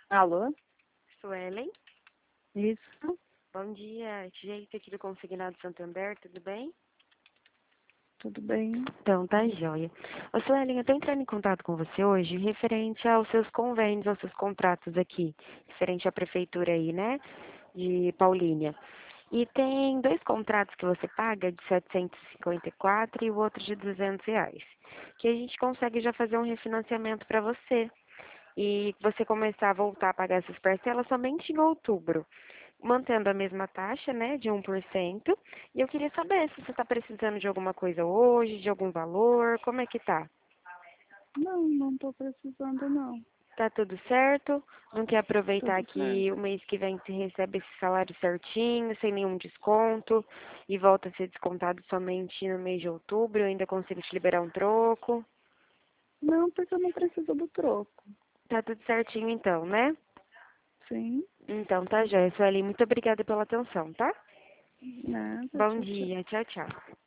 Alô? Suelen, Isso? bom dia. Jeito aqui do Consignado Santander, tudo bem? Tudo bem? Então, tá joia. Ô, Suelen, eu tô entrando em contato com você hoje referente aos seus convênios, aos seus contratos aqui, referente à prefeitura aí, né, de Paulínia. E tem dois contratos que você paga de 754 e o outro de R$ 200, que a gente consegue já fazer um refinanciamento para você. E você começar a voltar a pagar essas parcelas somente em outubro, mantendo a mesma taxa, né, de 1%. E eu queria saber se você está precisando de alguma coisa hoje, de algum valor, como é que tá? Não tô precisando não. Tá tudo certo? Não quer aproveitar Tudo que o certo. mês que vem você recebe esse salário certinho, sem nenhum desconto, e volta a ser descontado somente no mês de outubro, eu ainda consigo te liberar um troco. Não, porque eu não preciso do troco. Tá tudo certinho então, né? Sim? Então tá joia, Sueli. Muito obrigada pela atenção, tá? Nada, Bom tchau, tchau. dia. Tchau, tchau.